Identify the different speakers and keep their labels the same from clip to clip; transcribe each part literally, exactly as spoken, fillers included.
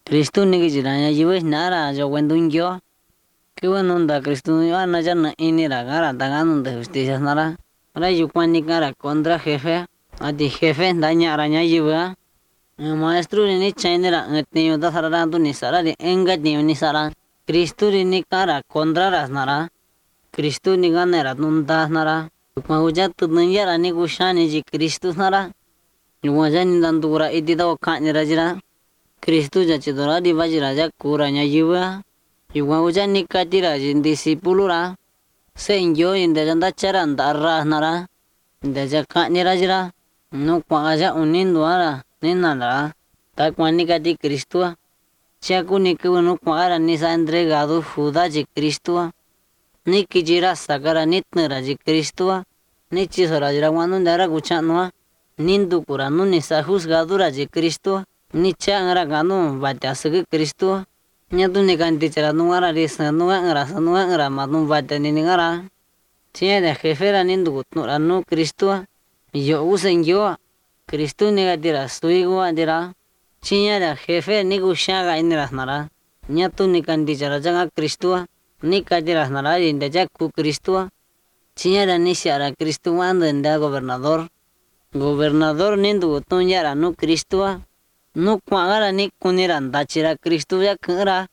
Speaker 1: Cristo ni que chira ya lleves nada yo cuento un yo que bueno onda Cristo yo ana ya no ini la gara ta ganun de justicia nara ahora yo cuando ni cara contra jefe a ti jefe daña araña lleva maestro ni chainera ni da sarara tu ni sara de enga ni ni sara Cristo ni cara contra ras nara Cristo ni ganera nunda nara Mahuja tu nanya rani kushani ji Cristo nara Yuwaja ni dandura iti da wakanya rajira Cristo jaci dora di baji raja kuranya jiwa Yuwaja ni kati rajin disipulo ra Senjo inda janda cara ndarra nara Inda jaka ni rajira No kwa aja unin duara Nina nara Tak wani kati Cristo Chaku ni kuwa no kwa ara nisa entregado Juda ji Cristo ni kijira sakara nitne raji Cristo ni chiso rajira wanu ndara kuchanwa nindu kura nu ni sa juzgado raji Cristo ni changara ganu batya sege Cristo nyatu ni kanti chara nuara risa nuwa ngara sa nuwa ngara matu batya ni ngara tia de jefe ra nindu kutnura nu Cristo yo usen yo Cristo ni gatira suigo andira chinya de jefe ni kushaga inira nara nyatu ni kanti chara janga Cristo ni katiras nara inda jaku Cristo chiñara ni siara Cristo ando inda gobernador gobernador nindu tunyara nu Cristo nu kwagara ni kunira ndachira Cristo ya kara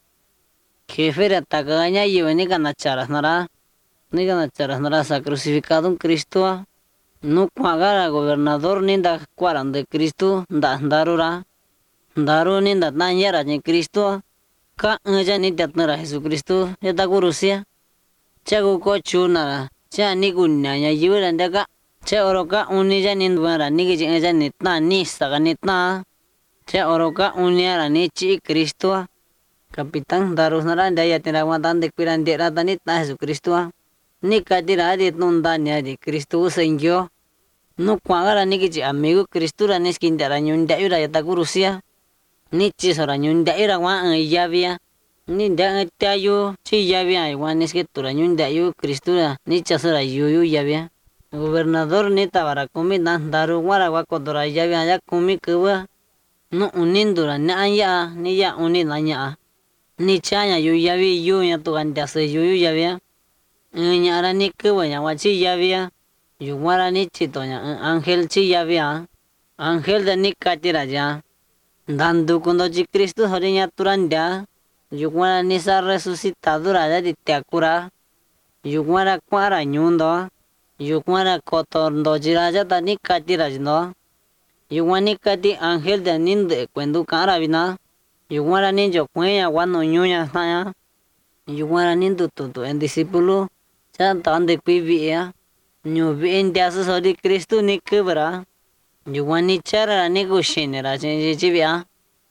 Speaker 1: jefera tagaña yewe ni kanacharas nara ni kanacharas nara sa crucificado Cristo nu kwagara gobernador ninda kwaran de Cristo nda ndarura ndaru ninda tanyara ni Cristo ka ngaja ni tatnara Jesucristo ya ta Rusia chago ko chunara cha ni gunya yura ndaka cha oroka unija ni ndwara ni ge ngaja ni ta ni saga ni ta cha oroka unyara ni chi Cristo Capitán darus nara ndaya tira watan de piran de rata ni ta Jesucristo ni katira de tunda ni de Cristo senjo no kwagara ni ge amigo Cristo ra ni skindara nyunda yura ya ta Rusia ni chi sora nyunda ira wa yavia ni da tayo chi yavia wa ni ske tura nyunda yu Cristura ni chasora yu yavia gobernador ni tabara komi dan daru wara wa kodora yavia ya komi kuwa no unindura na anya ni ya uni nanya ni chanya yu yavi yu ya to anda se yu yavia nya ara ni kuwa ya wa chi yavia yu wara ni chi to nya ángel chi yavia ángel da ni katira ya Dandu cuando ji Cristo horinya turanda yugwana nisa resucitado raya di teakura yugwana kwara nyundo yugwana kotondo jiraya tani kati rajno yugwani kati ángel de ninde cuando karabina yugwana ninjo kwenya wano nyunya saya yugwana nindu tutu en discípulo cha tande kuibia nyubi india sori Cristo ni kubra Yuwani chara ni kushinera chenji chibia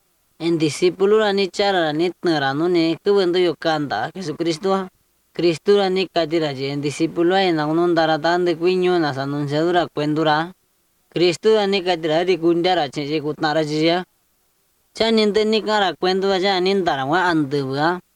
Speaker 1: en discípulo ra ni chara ni tnara no ne kuwendo yo kanda Jesucristo Cristo ra ni kadira je en discípulo en aunun daratan de kuiño na anunciadora cuendura Cristo ra ni kadira ri gundara chenji kutnara jia chanin de ni kara cuendo ya nin dara wa andua